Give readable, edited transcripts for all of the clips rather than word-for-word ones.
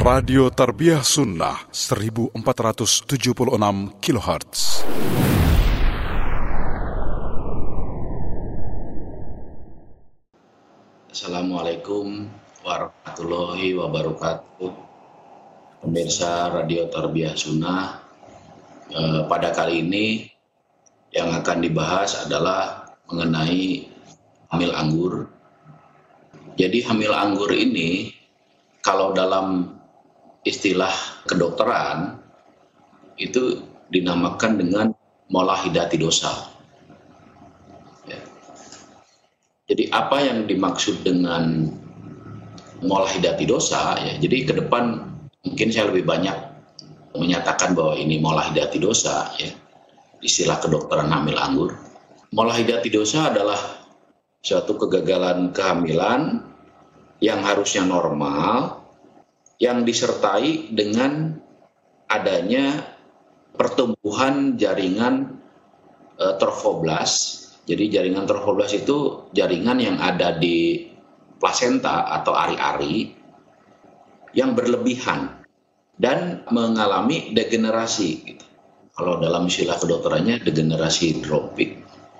Radio Tarbiyah Sunnah 1476 kHz. Assalamualaikum warahmatullahi wabarakatuh. Pemirsa Radio Tarbiyah Sunnah, pada kali ini yang akan dibahas adalah mengenai hamil anggur. Jadi hamil anggur ini kalau dalam istilah kedokteran itu dinamakan dengan molahidati dosa. Ya. Jadi apa yang dimaksud dengan molahidati dosa? Ya, jadi ke depan mungkin saya lebih banyak menyatakan bahwa ini molahidati dosa, ya, istilah kedokteran hamil anggur. Molahidati dosa adalah suatu kegagalan kehamilan yang harusnya normal, yang disertai dengan adanya pertumbuhan jaringan trophoblas. Jadi jaringan trophoblas itu jaringan yang ada di plasenta atau ari-ari yang berlebihan dan mengalami degenerasi. Gitu. Kalau dalam istilah kedokterannya degenerasi hidropik.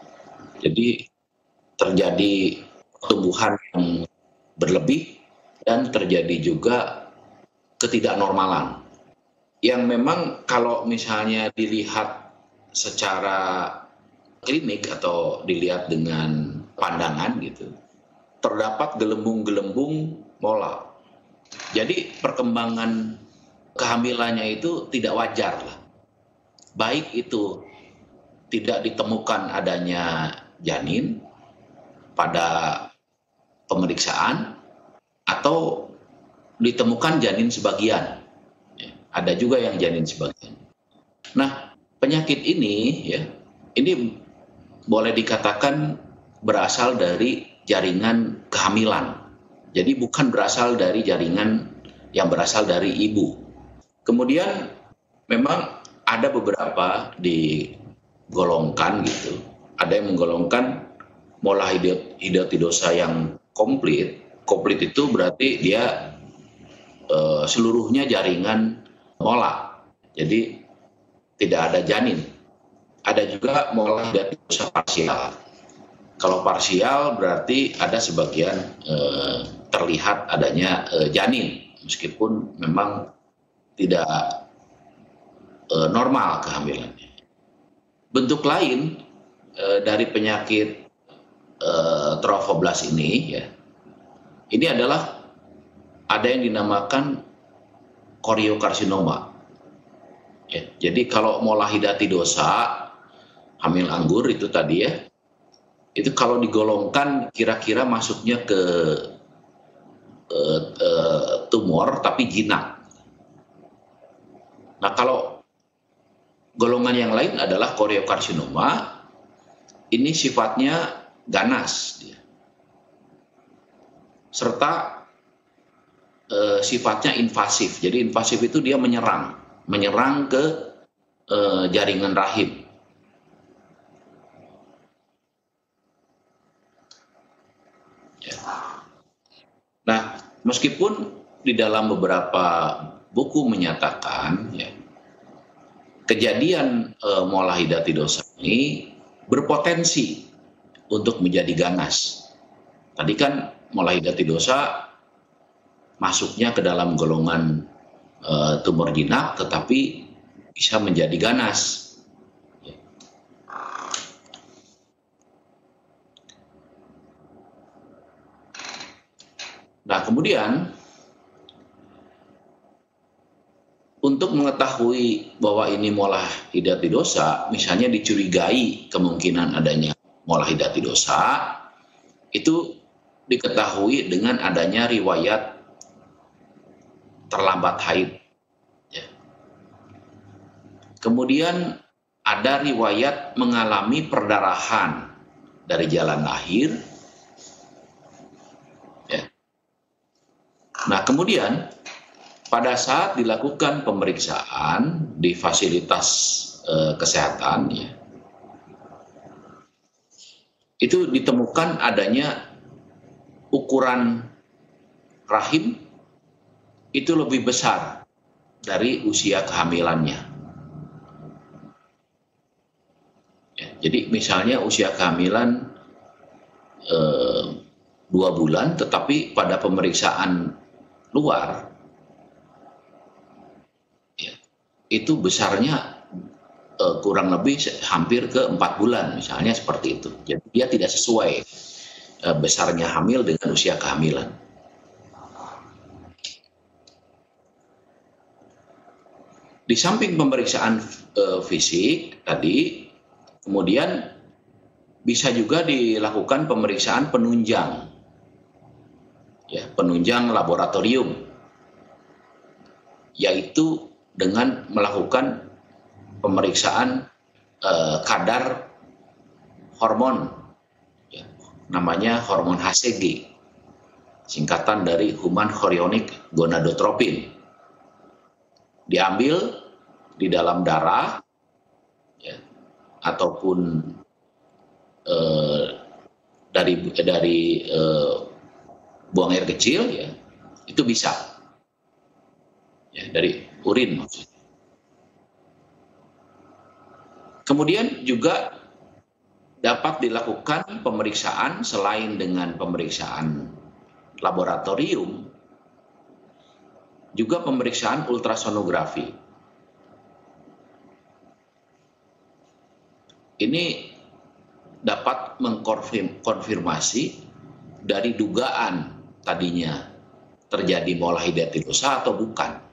Jadi terjadi pertumbuhan yang berlebih dan terjadi juga ketidaknormalan yang memang kalau misalnya dilihat secara klinik atau dilihat dengan pandangan gitu, terdapat gelembung-gelembung mola. Jadi perkembangan kehamilannya itu tidak wajar lah. Baik itu tidak ditemukan adanya janin pada pemeriksaan atau ditemukan janin sebagian. Ada juga yang janin sebagian. Nah, penyakit ini ya, ini boleh dikatakan berasal dari jaringan kehamilan. Jadi bukan berasal dari jaringan yang berasal dari ibu. Kemudian memang ada beberapa digolongkan gitu. Ada yang menggolongkan molahidati dosa yang komplit. Komplit itu berarti dia seluruhnya jaringan mola. Jadi tidak ada janin. Ada juga molahidati dosa parsial. Kalau parsial berarti ada sebagian terlihat adanya janin, meskipun memang tidak normal kehamilannya. Bentuk lain dari penyakit trophoblas ini, ya, ini adalah ada yang dinamakan koriokarsinoma. Ya, jadi kalau molahidati dosa hamil anggur itu tadi ya, itu kalau digolongkan kira-kira masuknya ke tumor tapi jinak. Nah kalau golongan yang lain adalah koriokarsinoma, ini sifatnya ganas, serta sifatnya invasif. Jadi invasif itu dia menyerang ke jaringan rahim. Ya. Nah, meskipun di dalam beberapa buku menyatakan, ya, kejadian molahidati dosa ini berpotensi untuk menjadi ganas. Tadi kan molahidati dosa masuknya ke dalam golongan tumor jinak, tetapi bisa menjadi ganas. Nah, kemudian untuk mengetahui bahwa ini molahidati dosa, misalnya dicurigai kemungkinan adanya molahidati dosa, itu diketahui dengan adanya riwayat terlambat haid. Ya. Kemudian ada riwayat mengalami perdarahan dari jalan lahir. Ya. Nah, kemudian pada saat dilakukan pemeriksaan di fasilitas kesehatan, ya, itu ditemukan adanya ukuran rahim itu lebih besar dari usia kehamilannya. Ya, jadi misalnya usia kehamilan 2 bulan, tetapi pada pemeriksaan luar ya, itu besarnya kurang lebih hampir ke 4 bulan misalnya, seperti itu. Jadi dia tidak sesuai besarnya hamil dengan usia kehamilan. Di samping pemeriksaan fisik tadi, kemudian bisa juga dilakukan pemeriksaan penunjang, ya, penunjang laboratorium, yaitu dengan melakukan pemeriksaan kadar hormon, ya, namanya hormon HCG, singkatan dari Human Chorionic Gonadotropin. Diambil di dalam darah, ya, ataupun dari buang air kecil, ya, itu bisa, ya, dari urin maksudnya. Kemudian juga dapat dilakukan pemeriksaan selain dengan pemeriksaan laboratorium, juga pemeriksaan ultrasonografi. Ini dapat mengkonfirmasi dari dugaan tadinya terjadi mola hidatidosa atau bukan.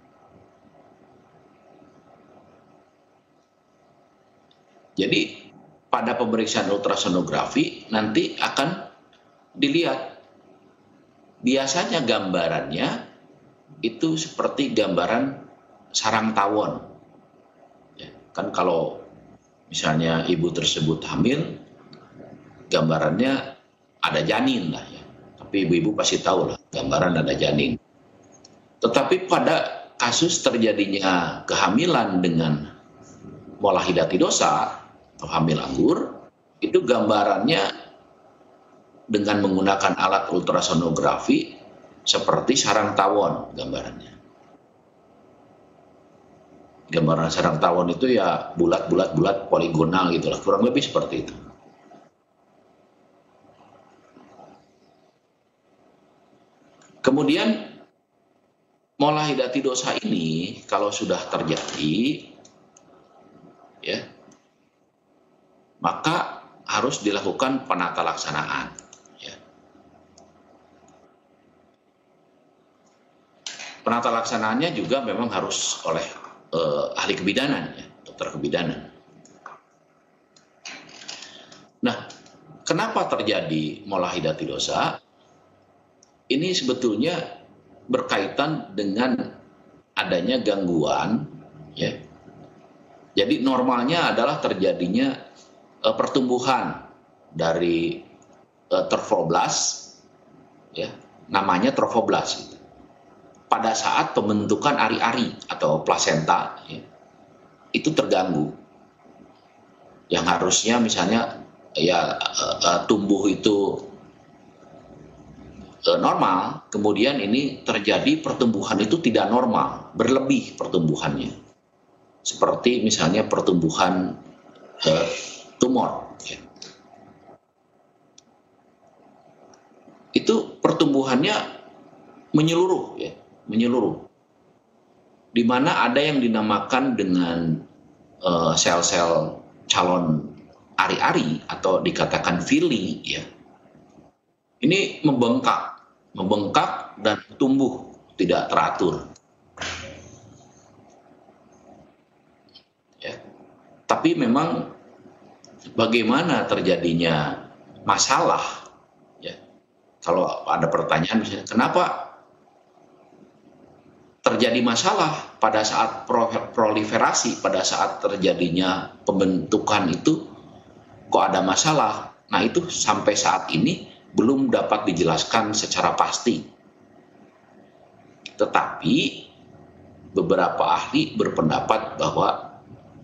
Jadi pada pemeriksaan ultrasonografi nanti akan dilihat, biasanya gambarannya itu seperti gambaran sarang tawon. Ya, kan kalau misalnya ibu tersebut hamil, gambarannya ada janin lah, ya. Tapi ibu-ibu pasti tahu lah gambaran ada janin. Tetapi pada kasus terjadinya kehamilan dengan mola hidatidosa atau hamil anggur, itu gambarannya dengan menggunakan alat ultrasonografi seperti sarang tawon gambarannya. Gambaran sarang tawon itu ya bulat poligonal gitulah, kurang lebih seperti itu. Kemudian mola hidatidosa ini kalau sudah terjadi, ya, maka harus dilakukan penata laksanaan. Ya. Penata laksanaannya juga memang harus oleh ahli kebidanan, ya, dokter kebidanan. Nah, kenapa terjadi mola hidatidosa? Ini sebetulnya berkaitan dengan adanya gangguan, ya. Jadi normalnya adalah terjadinya pertumbuhan dari trofoblast, ya, namanya trofoblast, gitu. Pada saat pembentukan ari-ari atau plasenta, ya, itu terganggu. Yang harusnya misalnya ya tumbuh itu normal, kemudian ini terjadi pertumbuhan itu tidak normal, berlebih pertumbuhannya. Seperti misalnya pertumbuhan tumor. Ya. Itu pertumbuhannya menyeluruh, ya, menyeluruh. Di mana ada yang dinamakan dengan sel-sel calon ari-ari atau dikatakan vili, ya. Ini membengkak dan tumbuh tidak teratur. Ya. Tapi memang bagaimana terjadinya masalah, ya. Kalau ada pertanyaan misalnya, kenapa terjadi masalah pada saat proliferasi, pada saat terjadinya pembentukan itu kok ada masalah? Nah, itu sampai saat ini belum dapat dijelaskan secara pasti. Tetapi beberapa ahli berpendapat bahwa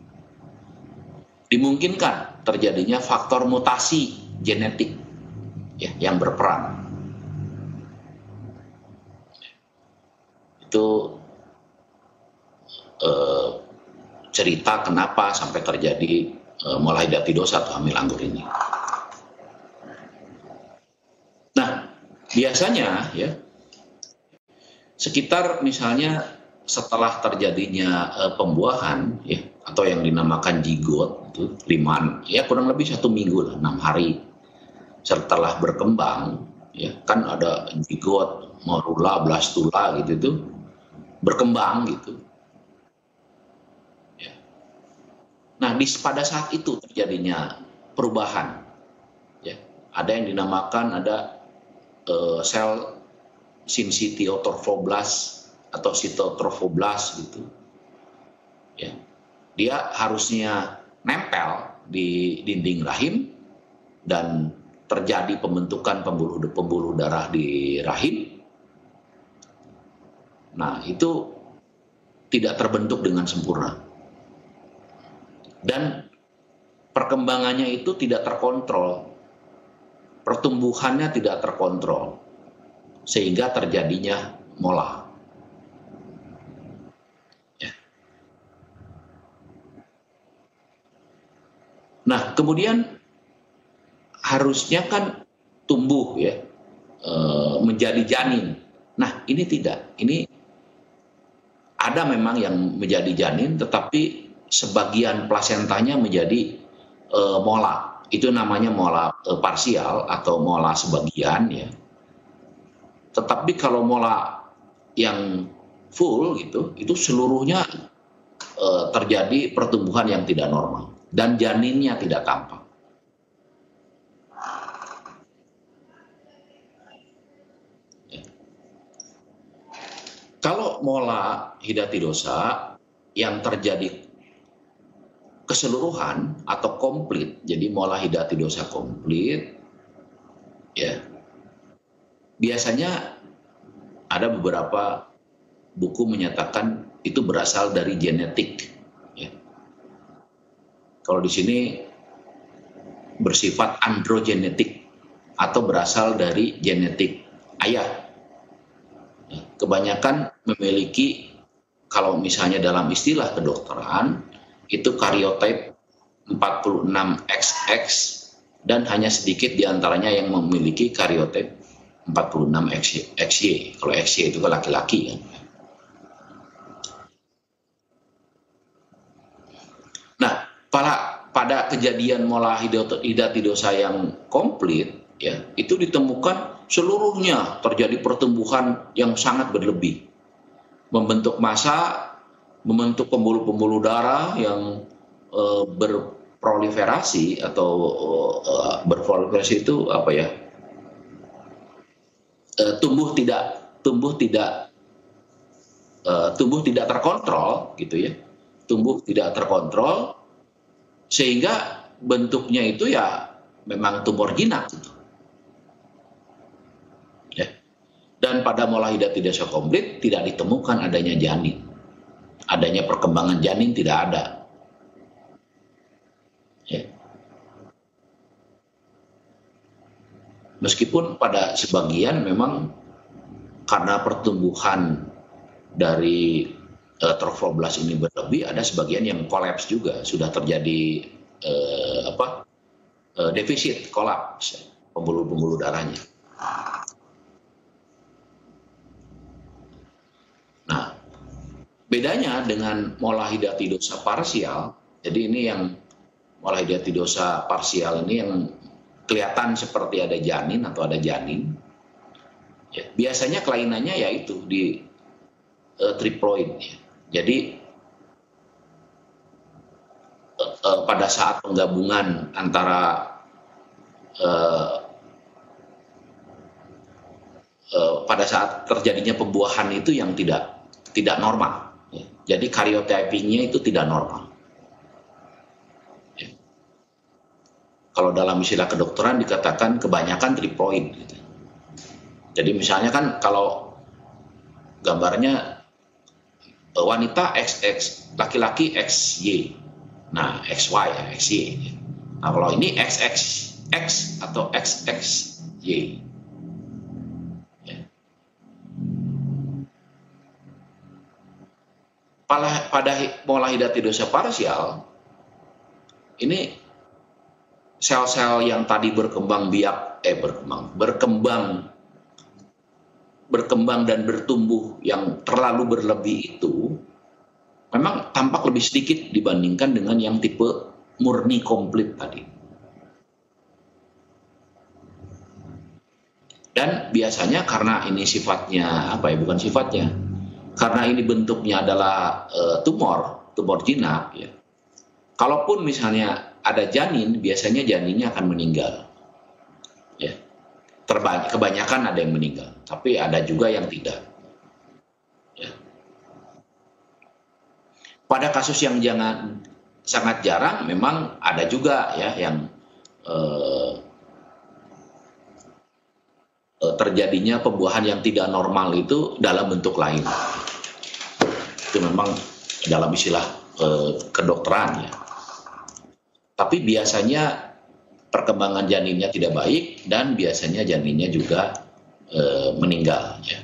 dimungkinkan terjadinya faktor mutasi genetik, ya, yang berperan. itu cerita kenapa sampai terjadi mola hidatidosa atau hamil anggur ini. Nah, biasanya ya sekitar misalnya setelah terjadinya pembuahan ya atau yang dinamakan zigot itu kurang lebih 1 minggu lah, 6 hari setelah berkembang ya, kan ada zigot, morula, blastula gitu itu berkembang gitu. Ya. Nah, pada saat itu terjadinya perubahan ya. Ada yang dinamakan sel syncytiotrophoblas atau cytotrophoblas gitu. Ya. Dia harusnya nempel di dinding rahim dan terjadi pembentukan pembuluh darah di rahim. Nah, itu tidak terbentuk dengan sempurna. Dan perkembangannya itu tidak terkontrol. Pertumbuhannya tidak terkontrol. Sehingga terjadinya mola. Ya. Nah, kemudian harusnya kan tumbuh ya menjadi janin. Nah, ini tidak. Ini ada memang yang menjadi janin, tetapi sebagian plasentanya menjadi mola. Itu namanya mola parsial atau mola sebagian ya. Tetapi kalau mola yang full gitu, itu seluruhnya terjadi pertumbuhan yang tidak normal dan janinnya tidak tampak. Ya. Kalau mola hidatidosa yang terjadi keseluruhan atau komplit, jadi mola hidatidosa komplit, ya biasanya ada beberapa buku menyatakan itu berasal dari genetik. Ya. Kalau di sini bersifat androgenetik atau berasal dari genetik ayah. Ya. Kebanyakan memiliki, kalau misalnya dalam istilah kedokteran, itu karyotype 46XX dan hanya sedikit diantaranya yang memiliki karyotype 46XY. Kalau XY itu kan laki-laki kan. Nah, pada kejadian mola hidatidosa yang komplit ya, itu ditemukan seluruhnya terjadi pertumbuhan yang sangat berlebih. Membentuk massa, membentuk pembuluh-pembuluh darah yang berproliferasi atau berproliferasi itu apa ya? Tumbuh tidak terkontrol gitu ya. Tumbuh tidak terkontrol sehingga bentuknya itu ya memang tumor jinak gitu. Ya. Dan pada mola hidatidosa komplit tidak ditemukan adanya janin. Adanya perkembangan janin tidak ada. Ya. Meskipun pada sebagian memang karena pertumbuhan dari trophoblas ini berlebih, ada sebagian yang kolaps juga, sudah terjadi defisit, kolaps pembuluh-pembuluh darahnya. Nah, bedanya dengan mola hidatidosa parsial, jadi ini yang mola hidatidosa parsial ini yang kelihatan seperti ada janin atau ada janin. Ya, biasanya kelainannya yaitu di triploid. Ya. Jadi pada saat penggabungan antara pada saat terjadinya pembuahan itu yang tidak normal. Ya. Jadi karyotypingnya itu tidak normal. Ya. Kalau dalam istilah kedokteran dikatakan kebanyakan triploid. Gitu. Jadi misalnya kan kalau gambarnya wanita XX, laki-laki XY. Nah, XY ya, XY. Nah, kalau ini XXX atau XXY. Ya. pada pola hidatidosa parsial ini sel-sel yang tadi berkembang dan bertumbuh yang terlalu berlebih itu memang tampak lebih sedikit dibandingkan dengan yang tipe murni komplit tadi. Dan biasanya karena ini sifatnya karena ini bentuknya adalah tumor jinak ya. Kalaupun misalnya ada janin, biasanya janinnya akan meninggal. Ya. Kebanyakan ada yang meninggal, tapi ada juga yang tidak. Ya. Pada kasus yang sangat jarang, memang ada juga ya yang terjadinya pembuahan yang tidak normal itu dalam bentuk lain. Itu memang dalam istilah kedokteran ya. Tapi biasanya perkembangan janinnya tidak baik dan biasanya janinnya juga meninggal ya.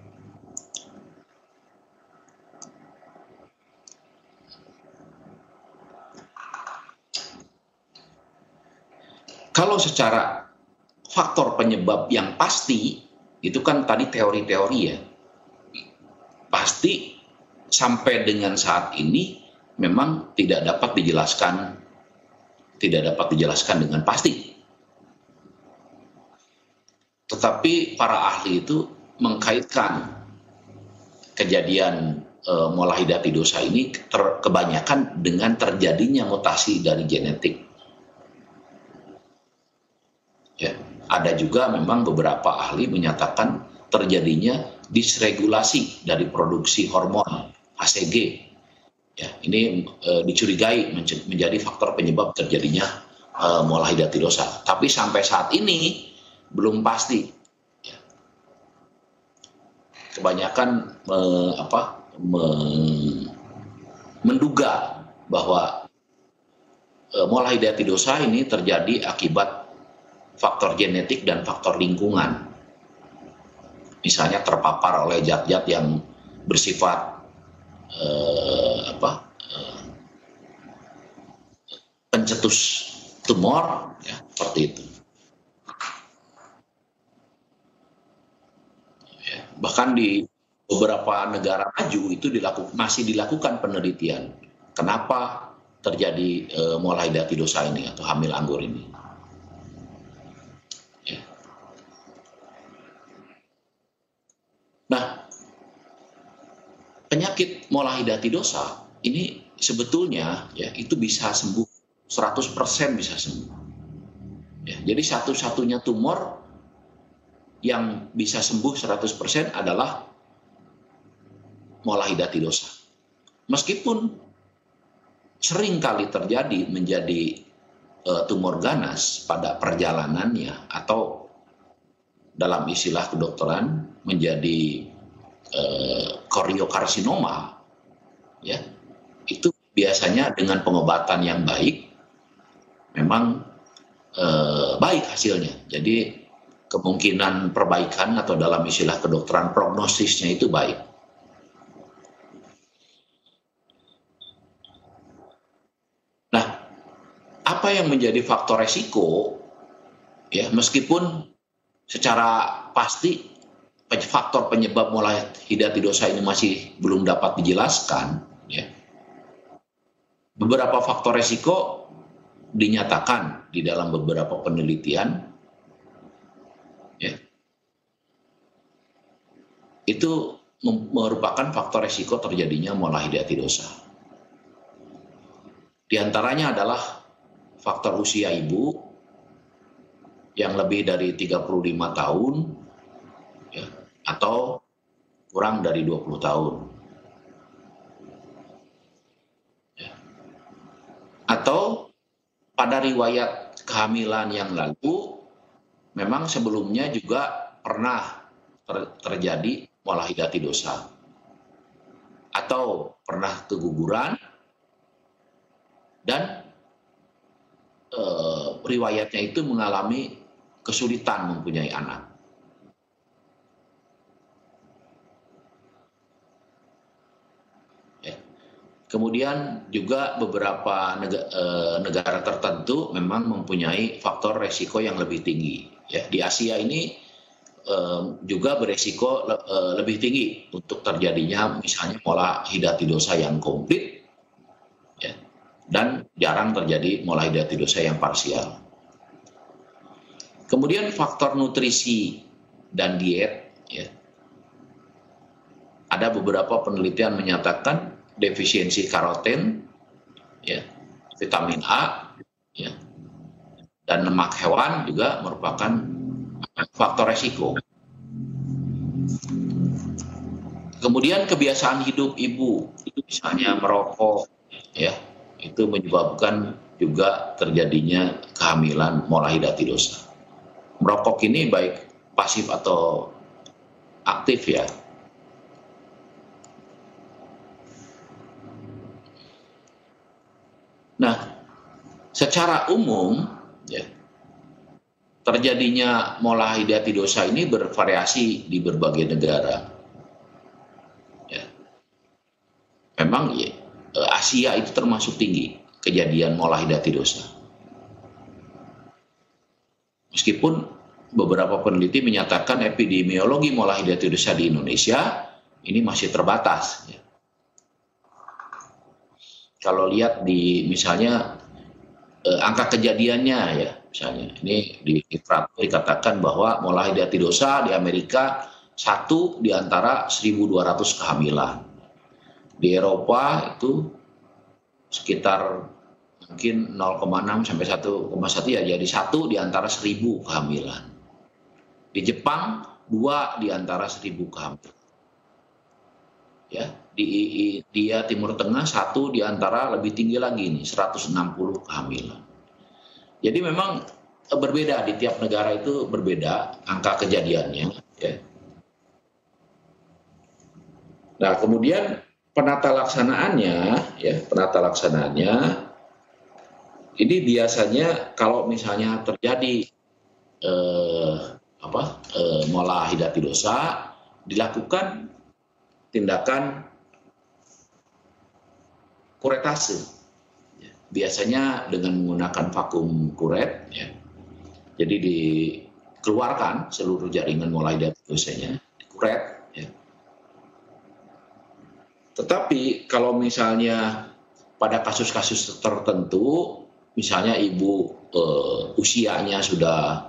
Kalau secara faktor penyebab yang pasti, itu kan tadi teori-teori ya, pasti sampai dengan saat ini memang tidak dapat dijelaskan dengan pasti. Tetapi para ahli itu mengkaitkan kejadian molahidatidosa ini kebanyakan dengan terjadinya mutasi dari genetik. Ya. Ada juga memang beberapa ahli menyatakan terjadinya disregulasi dari produksi hormon HCG. Ya, ini dicurigai menjadi faktor penyebab terjadinya molahidatidosa. Tapi sampai saat ini belum pasti. Ya. Kebanyakan menduga bahwa molahidatidosa ini terjadi akibat faktor genetik dan faktor lingkungan. Misalnya terpapar oleh zat-zat yang bersifat pencetus tumor, ya, seperti itu. Ya, bahkan di beberapa negara maju itu masih dilakukan penelitian. Kenapa terjadi molahidatidosa ini atau hamil anggur ini? Nah, penyakit molahidatidosa ini sebetulnya ya itu bisa sembuh 100% bisa sembuh. Ya, jadi satu-satunya tumor yang bisa sembuh 100% adalah molahidatidosa. Meskipun sering kali terjadi menjadi tumor ganas pada perjalanannya atau dalam istilah kedokteran menjadi koriokarsinoma, ya itu biasanya dengan pengobatan yang baik memang baik hasilnya. Jadi kemungkinan perbaikan atau dalam istilah kedokteran prognosisnya itu baik. Nah, apa yang menjadi faktor resiko? Ya, meskipun secara pasti faktor penyebab molahidatidosa ini masih belum dapat dijelaskan, ya. Beberapa faktor resiko dinyatakan di dalam beberapa penelitian, ya. Itu merupakan faktor resiko terjadinya molahidatidosa. Di antaranya adalah faktor usia ibu yang lebih dari 35 tahun, ya, atau kurang dari 20 tahun. Ya. Atau pada riwayat kehamilan yang lalu, memang sebelumnya juga pernah terjadi molahidatidosa. Atau pernah keguguran, dan riwayatnya itu mengalami kesulitan mempunyai anak. Ya. Kemudian juga beberapa negara tertentu memang mempunyai faktor resiko yang lebih tinggi. Ya, di Asia ini juga beresiko lebih tinggi untuk terjadinya misalnya mola hidatidosa yang komplit, ya, dan jarang terjadi mola hidatidosa yang parsial. Kemudian faktor nutrisi dan diet, ya. Ada beberapa penelitian menyatakan defisiensi karoten, ya, vitamin A, ya, dan lemak hewan juga merupakan faktor resiko. Kemudian kebiasaan hidup ibu, misalnya merokok, ya, itu menyebabkan juga terjadinya kehamilan mola hidatidosa. Merokok ini baik pasif atau aktif, ya. Nah, secara umum, ya, terjadinya mola hidatidosa ini bervariasi di berbagai negara. Ya. Memang ya, Asia itu termasuk tinggi kejadian mola hidatidosa. Meskipun beberapa peneliti menyatakan epidemiologi mola hidatidosa di Indonesia ini masih terbatas. Ya. Kalau lihat di misalnya angka kejadiannya, ya, misalnya ini dikatakan bahwa mola hidatidosa di Amerika 1 di antara 1.200 kehamilan. Di Eropa itu sekitar mungkin 0,6 sampai 1,1, ya, jadi 1 di antara 1.000 kehamilan. Di Jepang 2 di antara 1.000 kehamilan. Ya, di India Timur Tengah 1 di antara lebih tinggi lagi nih 160 kehamilan. Jadi memang berbeda di tiap negara, itu berbeda angka kejadiannya, ya. Nah, kemudian penata laksanaannya, ya, ini biasanya kalau misalnya terjadi mola hidatidosa, dilakukan tindakan kuretase, ya, biasanya dengan menggunakan vakum kuret, ya. Jadi dikeluarkan seluruh jaringan mola hidatidosanya, dikuret, ya. Tetapi kalau misalnya pada kasus-kasus tertentu, misalnya ibu usianya sudah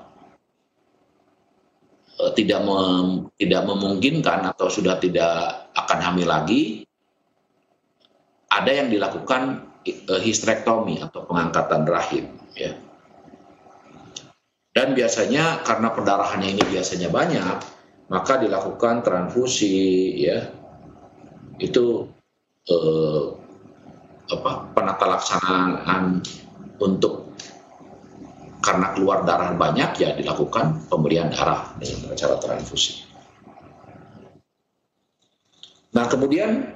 tidak memungkinkan atau sudah tidak akan hamil lagi, ada yang dilakukan histrektomi atau pengangkatan rahim, ya. Dan biasanya karena perdarahannya ini biasanya banyak, maka dilakukan transfusi, ya. Itu penata laksanaan untuk, karena keluar darah banyak, ya, dilakukan pemberian darah dengan cara transfusi. Nah, kemudian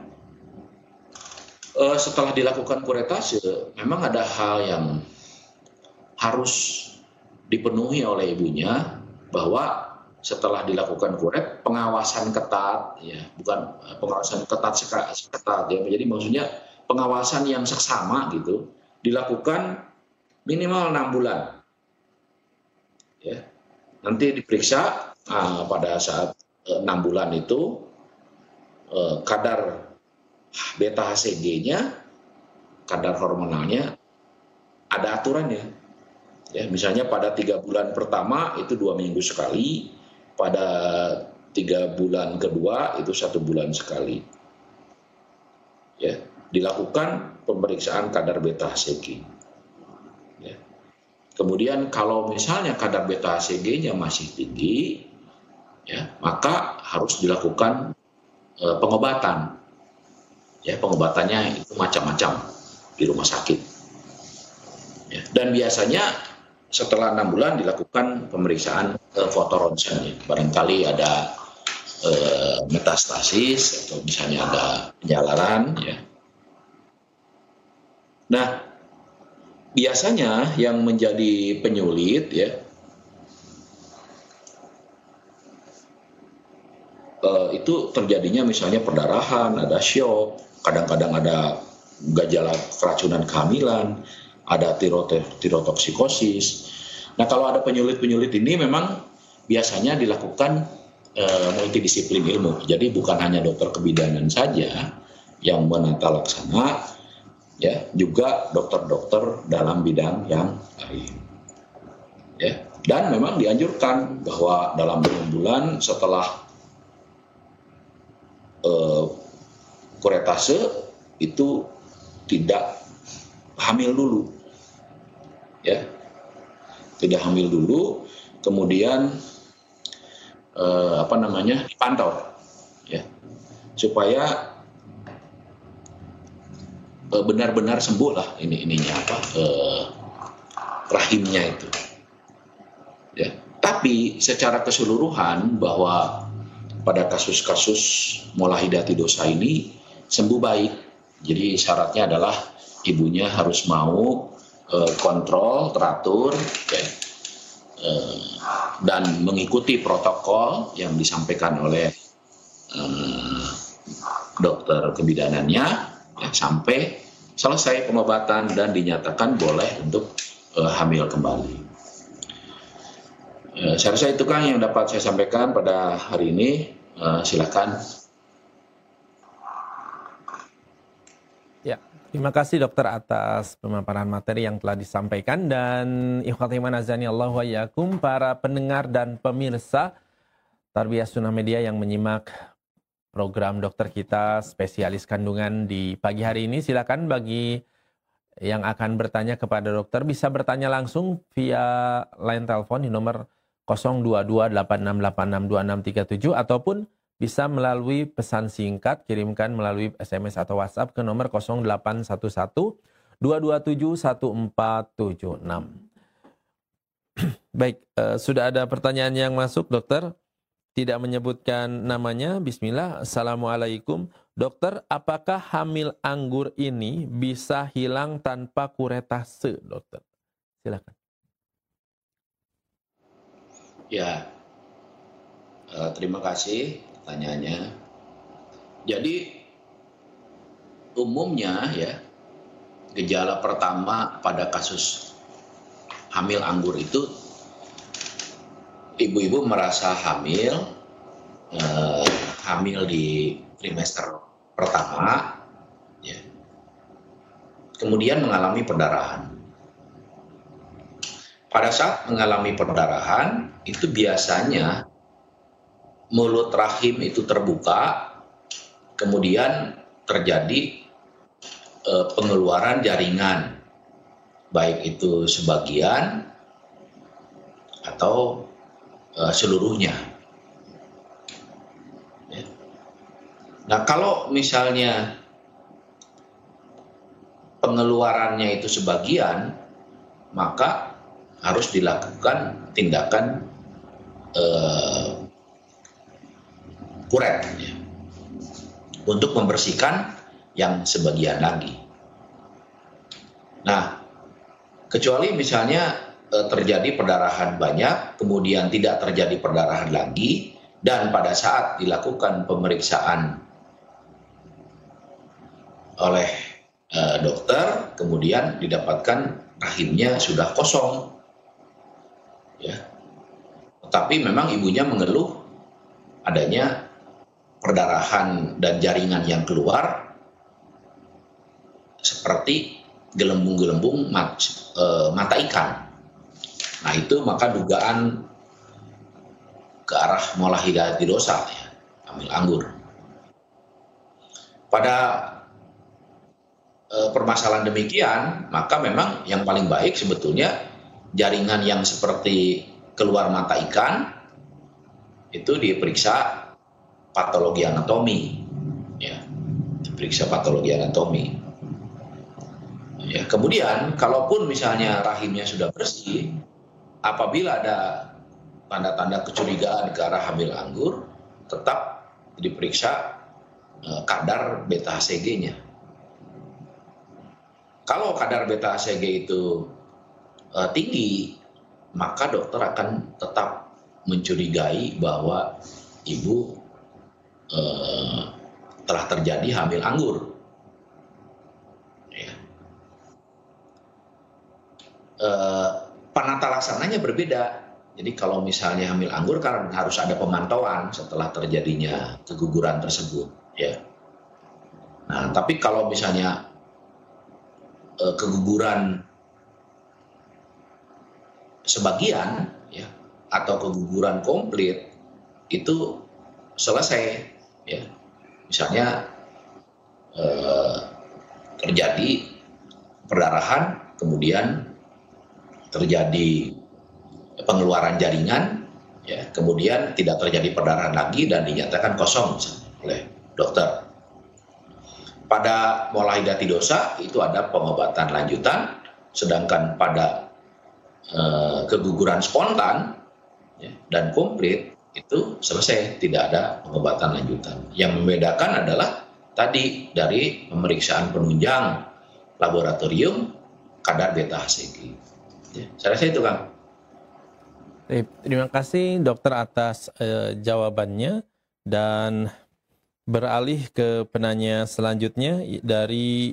setelah dilakukan kuretase, memang ada hal yang harus dipenuhi oleh ibunya, bahwa setelah dilakukan kuret, pengawasan ketat, ya, bukan pengawasan ketat, ya, jadi maksudnya pengawasan yang seksama gitu, dilakukan minimal 6 bulan. Ya, nanti diperiksa pada saat 6 bulan itu kadar beta HCG-nya, kadar hormonalnya ada aturannya. Ya, misalnya pada 3 bulan pertama itu 2 minggu sekali, pada 3 bulan kedua itu 1 bulan sekali. Ya, dilakukan pemeriksaan kadar beta HCG. Ya. Kemudian kalau misalnya kadar beta HCG-nya masih tinggi, ya, maka harus dilakukan pengobatan. Ya, pengobatannya itu macam-macam di rumah sakit. Ya, dan biasanya setelah 6 bulan dilakukan pemeriksaan fotoronsen. Barangkali ada metastasis atau misalnya ada penjalaran, ya. Nah, biasanya yang menjadi penyulit, ya, itu terjadinya misalnya perdarahan, ada syok, kadang-kadang ada gejala keracunan kehamilan, ada tirotoksikosis. Nah, kalau ada penyulit-penyulit ini memang biasanya dilakukan multidisiplin ilmu. Jadi bukan hanya dokter kebidanan saja yang menata laksana, ya, juga dokter-dokter dalam bidang yang lain. Ya, dan memang dianjurkan bahwa dalam bulan setelah kuretase itu tidak hamil dulu, ya, tidak hamil dulu, kemudian dipantau, ya, supaya benar-benar sembuh lah rahimnya itu, ya. Tapi secara keseluruhan bahwa pada kasus-kasus molahidatidosa ini sembuh baik. Jadi syaratnya adalah ibunya harus mau kontrol, teratur, ya, dan mengikuti protokol yang disampaikan oleh dokter kebidanannya, ya, sampai selesai pengobatan dan dinyatakan boleh untuk hamil kembali. Saya rasa itu kan yang dapat saya sampaikan pada hari ini. Silakan. Ya, terima kasih dokter atas pemaparan materi yang telah disampaikan, dan ikhwati iman azani Allah wa iyyakum, para pendengar dan pemirsa Tarbiyah Sunnah Media yang menyimak program dokter kita spesialis kandungan di pagi hari ini. Silakan bagi yang akan bertanya kepada dokter bisa bertanya langsung via line telepon di nomor 02286862637 ataupun bisa melalui pesan singkat, kirimkan melalui SMS atau WhatsApp ke nomor 0811-227-1476. Baik, sudah ada pertanyaan yang masuk, dokter. Tidak menyebutkan namanya. Bismillah. Assalamualaikum. Dokter, apakah hamil anggur ini bisa hilang tanpa kuretase, dokter? Silakan. Ya, terima kasih pertanyaannya. Jadi umumnya, ya, gejala pertama pada kasus hamil anggur itu ibu-ibu merasa hamil di trimester pertama, ya, kemudian mengalami perdarahan. Pada saat mengalami perdarahan, itu biasanya mulut rahim itu terbuka, kemudian terjadi pengeluaran jaringan, baik itu sebagian atau seluruhnya. Ya. Nah, kalau misalnya pengeluarannya itu sebagian, maka harus dilakukan tindakan kuret, ya, untuk membersihkan yang sebagian lagi. Nah, kecuali misalnya terjadi perdarahan banyak, kemudian tidak terjadi perdarahan lagi, dan pada saat dilakukan pemeriksaan oleh dokter, kemudian didapatkan rahimnya sudah kosong, ya. Tetapi memang ibunya mengeluh adanya perdarahan dan jaringan yang keluar seperti gelembung-gelembung mata ikan. Nah, itu maka dugaan ke arah molahidatidosa, ya, hamil anggur. Pada permasalahan demikian, maka memang yang paling baik sebetulnya jaringan yang seperti keluar mata ikan itu diperiksa patologi anatomi, ya, diperiksa patologi anatomi. Ya, kemudian kalaupun misalnya rahimnya sudah bersih, apabila ada tanda-tanda kecurigaan ke arah hamil anggur, tetap diperiksa kadar beta HCG-nya. Kalau kadar beta HCG itu tinggi, maka dokter akan tetap mencurigai bahwa ibu telah terjadi hamil anggur. eh, penata laksananya berbeda. Jadi kalau misalnya hamil anggur kan harus ada pemantauan setelah terjadinya keguguran tersebut, ya. Nah, tapi kalau misalnya keguguran sebagian, ya, atau keguguran komplit itu selesai, ya. Misalnya terjadi perdarahan, kemudian terjadi pengeluaran jaringan, ya, kemudian tidak terjadi perdarahan lagi dan dinyatakan kosong oleh dokter. Pada molahidatidosa itu ada pengobatan lanjutan, sedangkan pada keguguran spontan, ya, dan komplit itu selesai, tidak ada pengobatan lanjutan. Yang membedakan adalah tadi dari pemeriksaan penunjang laboratorium kadar beta HCG. Ya, saya rasa itu, Kang. Terima kasih dokter atas jawabannya, dan beralih ke penanya selanjutnya dari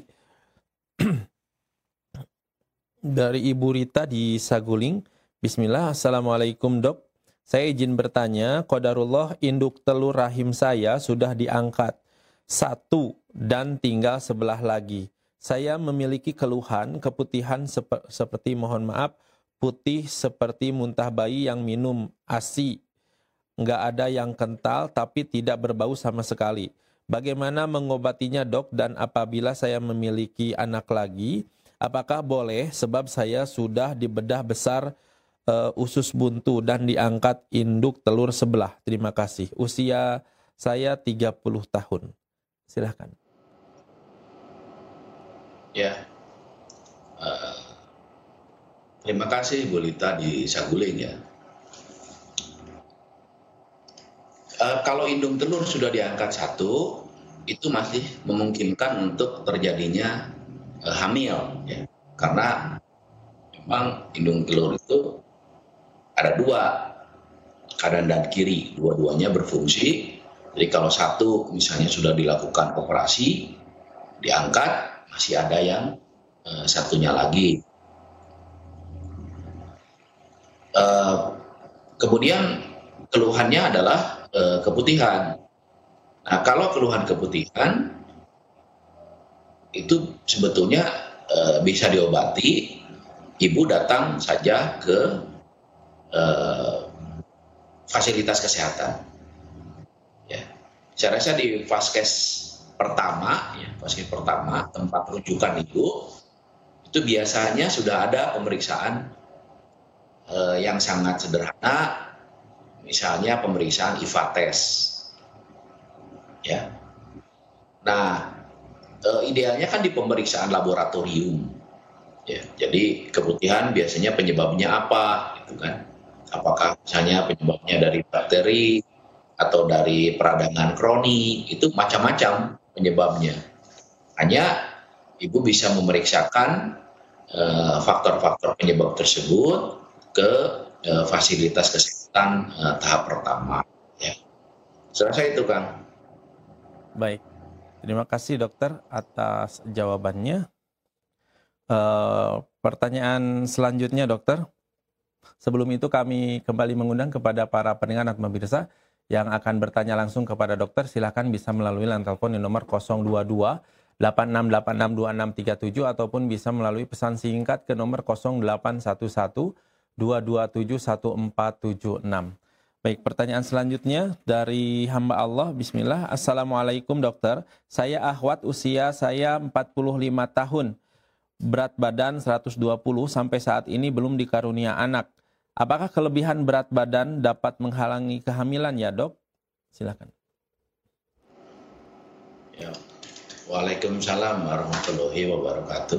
dari Ibu Rita di Saguling. Bismillah, Assalamualaikum dok. Saya izin bertanya, qadarullah induk telur rahim saya sudah diangkat 1 dan tinggal sebelah lagi. Saya memiliki keluhan keputihan seperti, mohon maaf, putih seperti muntah bayi yang minum ASI. Nggak ada yang kental tapi tidak berbau sama sekali. Bagaimana mengobatinya dok, dan apabila saya memiliki anak lagi, apakah boleh sebab saya sudah dibedah besar usus buntu dan diangkat induk telur sebelah. Terima kasih. Usia saya 30 tahun. Silahkan. Ya. Terima kasih Bu Lita di Saguling, ya. Kalau indung telur sudah diangkat 1, itu masih memungkinkan untuk terjadinya hamil, ya. Karena memang indung telur itu ada 2, kanan dan kiri, dua-duanya berfungsi. Jadi kalau 1 misalnya sudah dilakukan operasi, diangkat, masih ada yang satunya lagi. Kemudian keluhannya adalah keputihan. Nah, kalau keluhan keputihan itu sebetulnya bisa diobati. Ibu datang saja ke fasilitas kesehatan. Ya, saya rasa di vaskes pertama, ya, vaskes pertama tempat rujukan ibu itu biasanya sudah ada pemeriksaan yang sangat sederhana, misalnya pemeriksaan IVA test, ya. Nah, idealnya kan di pemeriksaan laboratorium, ya. Jadi keputihan biasanya penyebabnya apa, gitu kan? Apakah misalnya penyebabnya dari bakteri atau dari peradangan kronik, itu macam-macam penyebabnya. Hanya ibu bisa memeriksakan faktor-faktor penyebab tersebut ke fasilitas kesehatan tahap pertama, ya. Saya rasa itu, Kang. Baik, terima kasih dokter atas jawabannya. Pertanyaan selanjutnya dokter. Sebelum itu kami kembali mengundang kepada para pendengar dan pemirsa yang akan bertanya langsung kepada dokter. Silakan bisa melalui line telepon di nomor 022 86862637 ataupun bisa melalui pesan singkat ke nomor 0811 227 1476. Baik, pertanyaan selanjutnya dari hamba Allah. Bismillah. Assalamualaikum dokter. Saya Ahwat, usia saya 45 tahun. Berat badan 120 sampai saat ini belum dikarunia anak. Apakah kelebihan berat badan dapat menghalangi kehamilan ya dok? Silakan. Ya. Waalaikumsalam warahmatullahi wabarakatuh.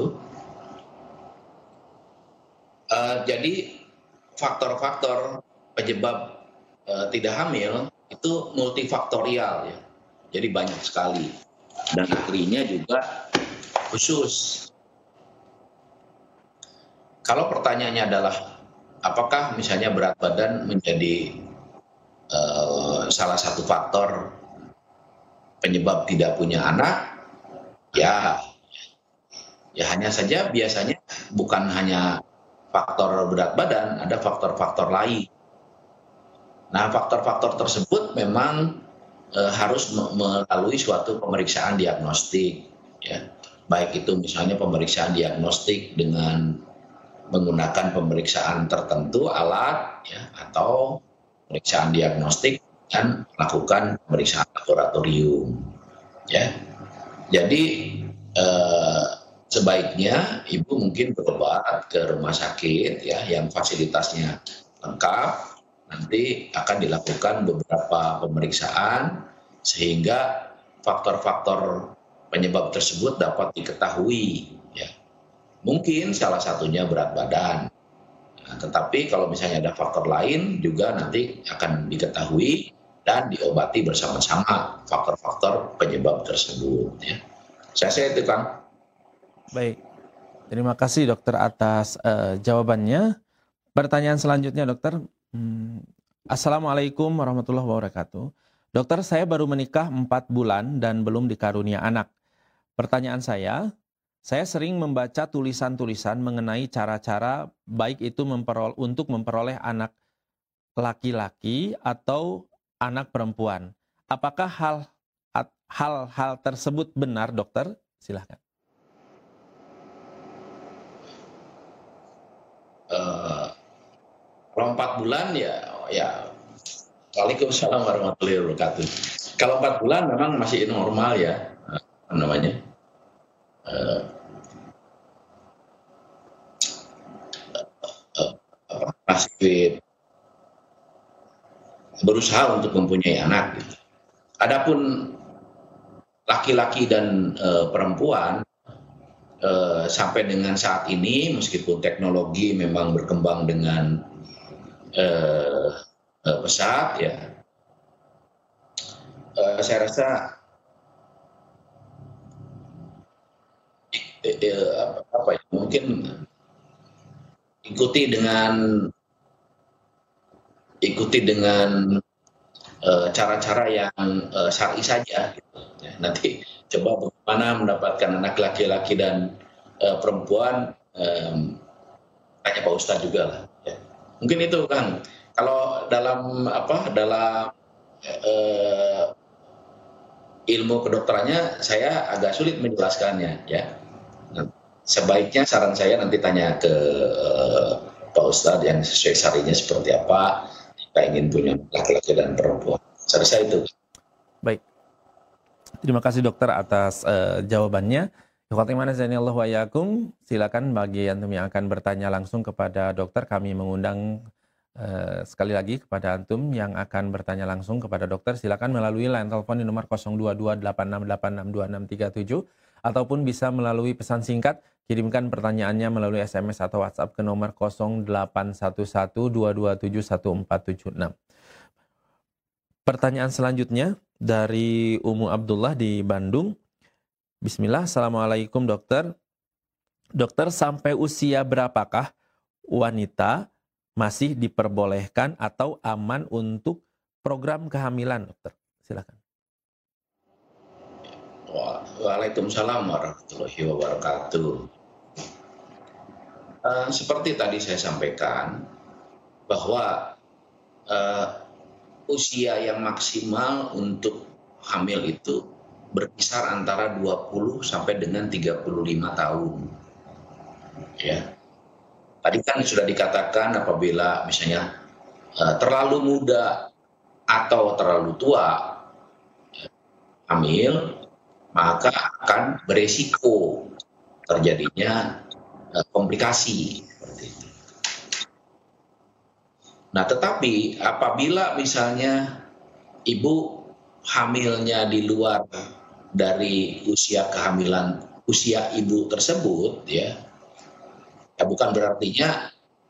Jadi faktor-faktor penyebab tidak hamil itu multifaktorial, ya. Jadi banyak sekali dan ahlinya juga khusus. Kalau pertanyaannya adalah apakah misalnya berat badan menjadi salah satu faktor penyebab tidak punya anak, ya hanya saja biasanya bukan hanya faktor berat badan, ada faktor-faktor lain. Nah, faktor-faktor tersebut memang harus melalui suatu pemeriksaan diagnostik, ya. Baik itu misalnya pemeriksaan diagnostik dengan menggunakan pemeriksaan tertentu alat, ya, atau pemeriksaan diagnostik dan melakukan pemeriksaan laboratorium, ya. Jadi sebaiknya ibu mungkin berobat ke rumah sakit, ya, yang fasilitasnya lengkap. Nanti akan dilakukan beberapa pemeriksaan sehingga faktor-faktor penyebab tersebut dapat diketahui, ya. Mungkin salah satunya berat badan. Nah, tetapi kalau misalnya ada faktor lain juga nanti akan diketahui dan diobati bersama-sama faktor-faktor penyebab tersebut, ya. Saya itu, Kang. Baik, terima kasih dokter atas jawabannya. Pertanyaan selanjutnya dokter. Assalamualaikum warahmatullahi wabarakatuh. Dokter, saya baru menikah 4 bulan dan belum dikarunia anak. Pertanyaan saya sering membaca tulisan-tulisan mengenai cara-cara baik itu untuk memperoleh anak laki-laki atau anak perempuan. Apakah hal-hal tersebut benar, dokter? Silahkan. Kalau 4 bulan ya Waalaikumsalam warahmatullahi wabarakatuh. Kalau 4 bulan memang masih normal, ya, namanya. Masih berusaha untuk mempunyai anak. Gitu. Adapun laki-laki dan perempuan sampai dengan saat ini, meskipun teknologi memang berkembang dengan pesat, ya, saya rasa mungkin ikuti dengan cara-cara yang syar'i saja, gitu. Ya, nanti coba bagaimana mendapatkan anak laki-laki dan perempuan, tanya Pak Ustadz juga lah. Ya. Mungkin itu, Kang. Kalau dalam ilmu kedokterannya saya agak sulit menjelaskannya, ya. Nah, sebaiknya saran saya nanti tanya ke Pak Ustadz yang sesuai syarinya seperti apa jika ingin punya laki-laki dan perempuan. Saya itu. Baik. Terima kasih dokter atas jawabannya. Silakan bagi antum yang akan bertanya langsung kepada dokter, kami mengundang sekali lagi kepada antum yang akan bertanya langsung kepada dokter, silakan melalui line telepon di nomor 0228686267 ataupun bisa melalui pesan singkat, kirimkan pertanyaannya melalui SMS atau WhatsApp ke nomor 081122711476. Pertanyaan selanjutnya dari Umu Abdullah di Bandung. Bismillah, Assalamualaikum dokter. Dokter, sampai usia berapakah wanita masih diperbolehkan atau aman untuk program kehamilan, dokter? Silakan. Waalaikumsalam warahmatullahi wabarakatuh. Seperti tadi saya sampaikan bahwa usia yang maksimal untuk hamil itu berkisar antara 20 sampai dengan 35 tahun. Ya. Tadi kan sudah dikatakan apabila misalnya terlalu muda atau terlalu tua hamil, maka akan beresiko terjadinya komplikasi seperti itu. Nah, tetapi apabila misalnya ibu hamilnya di luar dari usia kehamilan usia ibu tersebut, ya bukan berartinya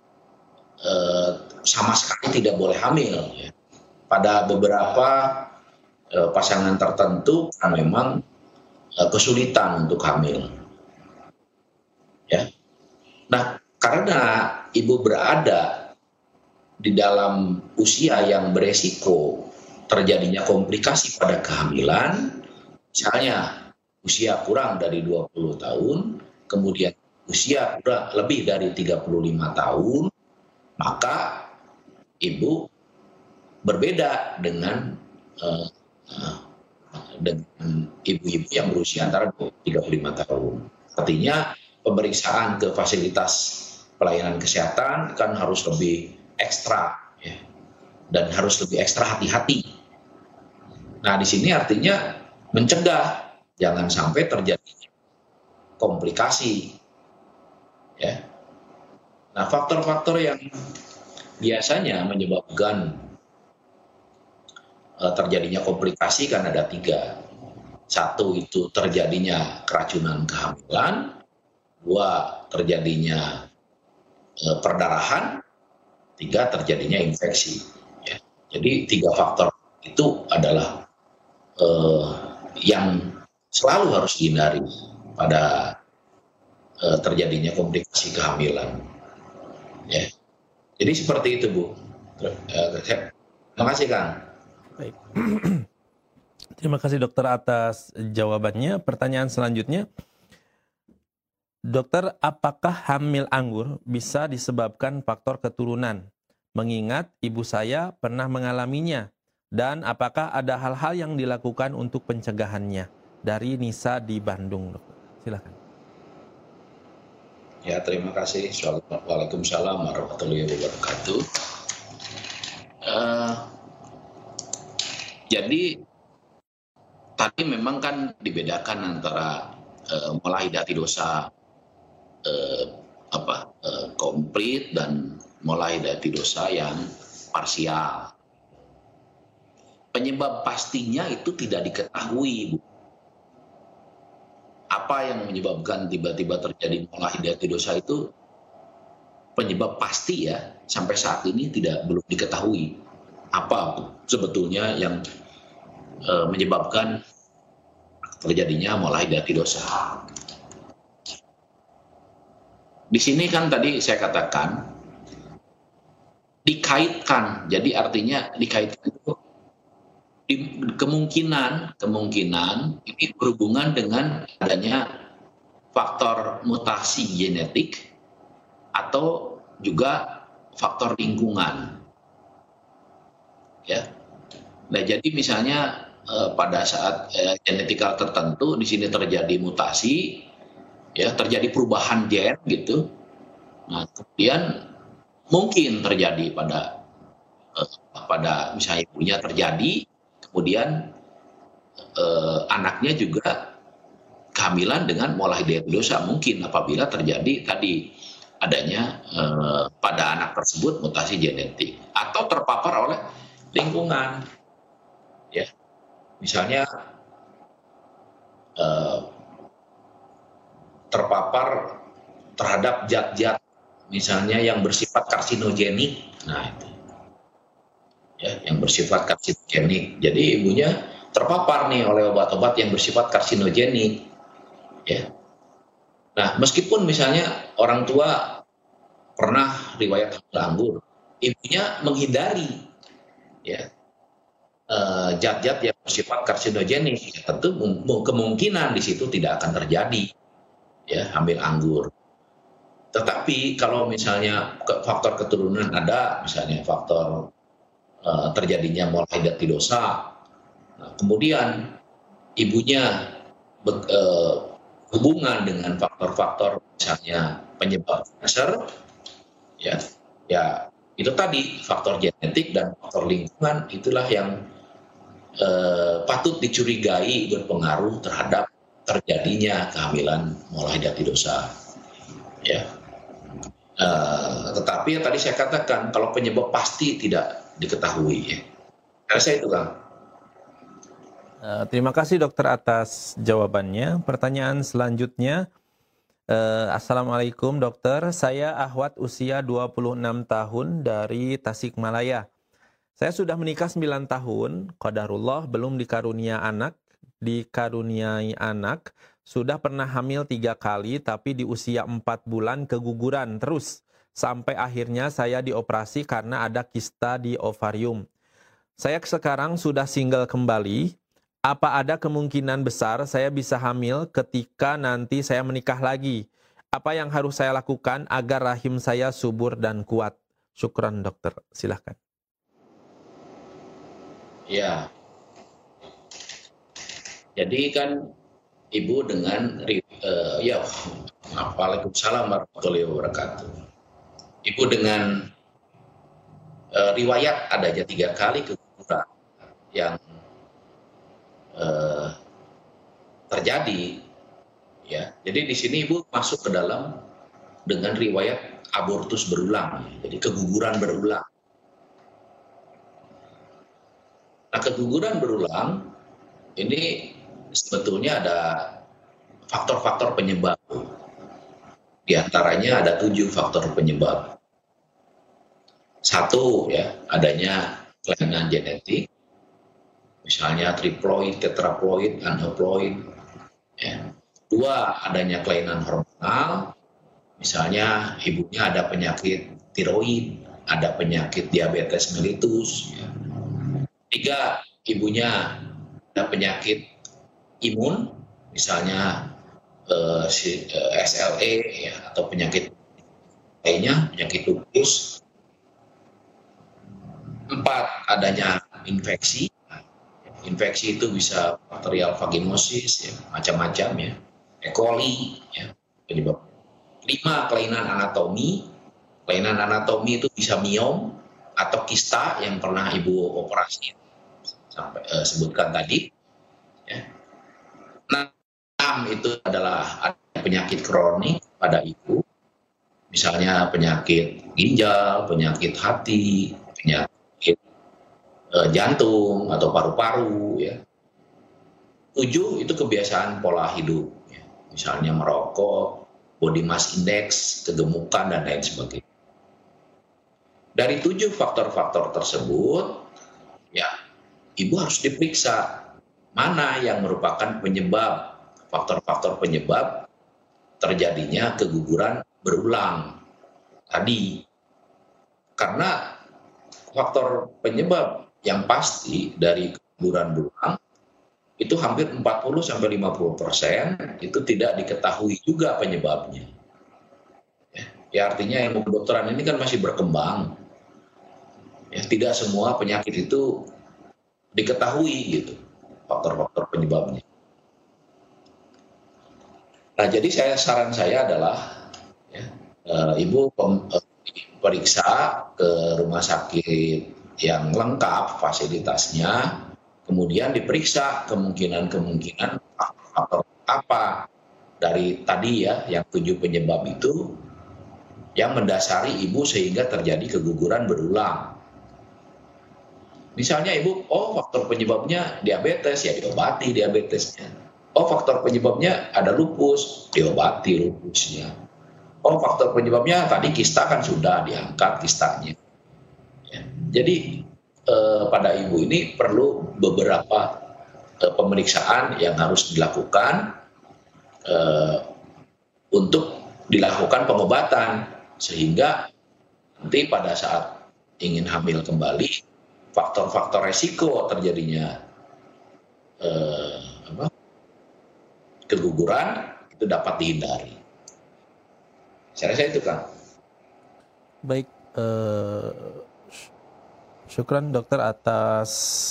sama sekali tidak boleh hamil. Ya. Pada beberapa pasangan tertentu kan memang kesulitan untuk hamil. Ya. Nah, karena ibu berada di dalam usia yang beresiko terjadinya komplikasi pada kehamilan, misalnya usia kurang dari 20 tahun, kemudian usia udah lebih dari 35 tahun, maka ibu berbeda dengan ibu-ibu yang berusia antara 35 tahun. Artinya pemeriksaan ke fasilitas pelayanan kesehatan kan harus lebih ekstra, ya, dan harus lebih ekstra hati-hati. Nah, di sini artinya mencegah jangan sampai terjadi komplikasi, ya. Nah, faktor-faktor yang biasanya menyebabkan terjadinya komplikasi kan ada 3. 1 itu terjadinya keracunan kehamilan, 2 terjadinya perdarahan, 3 terjadinya infeksi. Ya. Jadi 3 faktor itu adalah yang selalu harus dihindari pada terjadinya komplikasi kehamilan. Ya. Jadi seperti itu, Bu. Terima kasih, Kang. Baik. Terima kasih dokter atas jawabannya. Pertanyaan selanjutnya, dokter, apakah hamil anggur bisa disebabkan faktor keturunan? Mengingat ibu saya pernah mengalaminya. Dan apakah ada hal-hal yang dilakukan untuk pencegahannya? Dari Nisa di Bandung, dokter. Silakan. Ya, terima kasih. Waalaikumsalam warahmatullahi wabarakatuh. Jadi tadi memang kan dibedakan antara mulahidati dosa komplit dan mulahidati dosa yang parsial. Penyebab pastinya itu tidak diketahui, Bu. Apa yang menyebabkan tiba-tiba terjadi mulahidati dosa itu penyebab pasti ya sampai saat ini belum diketahui. Apa sebetulnya yang menyebabkan terjadinya mulahidati dosa? Di sini kan tadi saya katakan dikaitkan, jadi artinya dikaitkan itu kemungkinan ini berhubungan dengan adanya faktor mutasi genetik atau juga faktor lingkungan. Ya. Nah, jadi misalnya pada saat genetikal tertentu di sini terjadi mutasi, ya, terjadi perubahan gen gitu. Nah, kemudian mungkin terjadi pada misalnya ibunya terjadi, kemudian anaknya juga kehamilan dengan mulahidati dosa, mungkin apabila terjadi tadi adanya pada anak tersebut mutasi genetik atau terpapar oleh lingkungan, ya, misalnya terpapar terhadap zat-zat misalnya yang bersifat karsinogenik, nah itu, ya, yang bersifat karsinogenik. Jadi ibunya terpapar nih oleh obat-obat yang bersifat karsinogenik, ya. Nah, meskipun misalnya orang tua pernah riwayat hamil anggur, ibunya menghindari, ya, zat-zat yang bersifat karsinogenik, ya, tentu kemungkinan di situ tidak akan terjadi, ya, hamil anggur. Tetapi kalau misalnya faktor keturunan ada, misalnya faktor terjadinya mulahidati dosa, nah, kemudian ibunya hubungan dengan faktor-faktor misalnya penyebab kanker, ya, itu tadi faktor genetik dan faktor lingkungan itulah yang patut dicurigai berpengaruh terhadap terjadinya kehamilan mulahidati dosa, ya. Tetapi yang tadi saya katakan kalau penyebab pasti tidak diketahui, ya. Saya itu, Kang. Terima kasih dokter atas jawabannya. Pertanyaan selanjutnya, Assalamualaikum dokter, saya Ahwat usia 26 tahun dari Tasikmalaya. Saya sudah menikah 9 tahun, qadarullah belum dikaruniai anak, sudah pernah hamil 3 kali tapi di usia 4 bulan keguguran terus. Sampai akhirnya saya dioperasi karena ada kista di ovarium. Saya sekarang sudah single kembali. Apa ada kemungkinan besar saya bisa hamil ketika nanti saya menikah lagi? Apa yang harus saya lakukan agar rahim saya subur dan kuat? Syukran dokter, silahkan. Ya, jadi kan ibu dengan ya, Waalaikumsalam warahmatullahi wabarakatuh. Ibu dengan riwayat adanya 3 kali keguguran yang terjadi, ya. Jadi di sini ibu masuk ke dalam dengan riwayat abortus berulang, jadi keguguran berulang. Nah, keguguran berulang ini sebetulnya ada faktor-faktor penyebab. Di antaranya ada 7 faktor penyebab. 1 ya, adanya kelainan genetik, misalnya triploid, tetraploid, aneuploid. Ya. 2, adanya kelainan hormonal, misalnya ibunya ada penyakit tiroid, ada penyakit diabetes mellitus. Ya. 3, ibunya ada penyakit imun, misalnya SLE ya, atau penyakit lainnya, penyakit lupus. 4, adanya infeksi. Infeksi itu bisa bakterial vaginosis, ya, macam-macam ya, E. coli, ya, penyebab. 5, kelainan anatomi. Kelainan anatomi itu bisa miom atau kista yang pernah ibu operasi sampai sebutkan tadi. Ya. 6 itu adalah penyakit kronik pada ibu, misalnya penyakit ginjal, penyakit hati, penyakit jantung atau paru-paru. Ya. 7 itu kebiasaan pola hidup, ya. Misalnya merokok, body mass index, kegemukan dan lain sebagainya. Dari 7 faktor-faktor tersebut, ya, ibu harus diperiksa mana yang merupakan penyebab, faktor-faktor penyebab terjadinya keguguran berulang tadi. Karena faktor penyebab yang pasti dari keguguran berulang itu hampir 40-50% itu tidak diketahui juga penyebabnya. Ya, artinya ilmu kedokteran ini kan masih berkembang. Ya, tidak semua penyakit itu diketahui gitu, faktor-faktor penyebabnya. Nah, jadi saran saya adalah ya, ibu periksa ke rumah sakit yang lengkap fasilitasnya, kemudian diperiksa kemungkinan faktor apa dari tadi ya, yang 7 penyebab itu yang mendasari ibu sehingga terjadi keguguran berulang. Misalnya ibu, faktor penyebabnya diabetes, ya diobati diabetesnya. Faktor penyebabnya ada lupus, diobati lupusnya. Faktor penyebabnya tadi kista kan sudah diangkat kistanya. Ya. Jadi pada ibu ini perlu beberapa pemeriksaan yang harus dilakukan untuk dilakukan pengobatan, sehingga nanti pada saat ingin hamil kembali, faktor-faktor resiko terjadinya keguguran itu dapat dihindari. Saya rasa itu, Kang. Baik, syukran dokter atas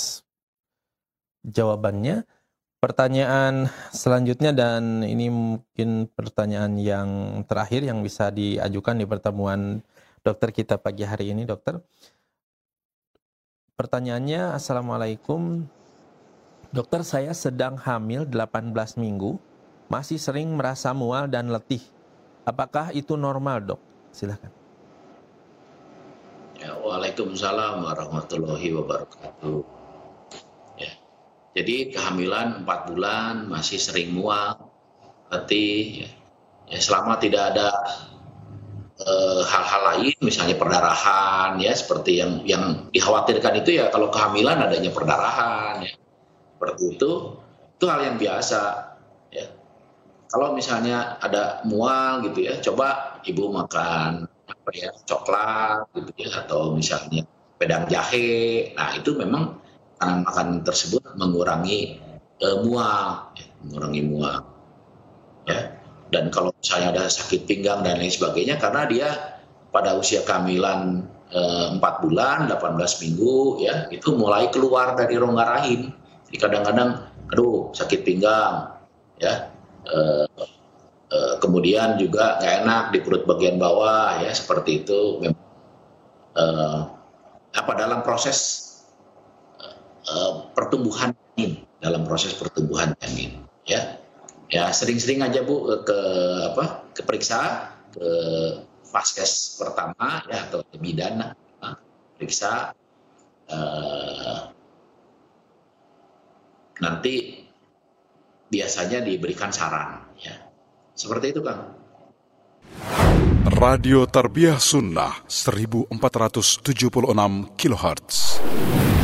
jawabannya. Pertanyaan selanjutnya, dan ini mungkin pertanyaan yang terakhir yang bisa diajukan di pertemuan dokter kita pagi hari ini, dokter. Pertanyaannya, Assalamualaikum. Dokter, saya sedang hamil 18 minggu, masih sering merasa mual dan letih. Apakah itu normal, dok? Silakan. Ya, Waalaikumsalam warahmatullahi wabarakatuh. Ya. Jadi kehamilan 4 bulan masih sering mual, letih, ya, selama tidak ada hal-hal lain, misalnya perdarahan, ya, seperti yang dikhawatirkan itu ya, kalau kehamilan adanya perdarahan, ya, seperti itu hal yang biasa. Ya. Kalau misalnya ada mual gitu ya, coba ibu makan coklat gitu ya, atau misalnya pedang jahe. Nah, itu memang makanan tersebut mengurangi mual, ya, mengurangi mual. Ya. Dan kalau misalnya ada sakit pinggang dan lain sebagainya, karena dia pada usia kehamilan 4 bulan, 18 minggu, ya itu mulai keluar dari rongga rahim. Jadi kadang-kadang, aduh sakit pinggang, ya. Kemudian juga nggak enak di perut bagian bawah, ya seperti itu. Dalam proses pertumbuhan janin, ya. Ya sering-sering aja Bu ke periksa ke vaskes pertama ya atau ke bidan periksa, nanti biasanya diberikan saran ya. Seperti itu Kang. Radio Tarbiyah Sunnah 1476 kHz.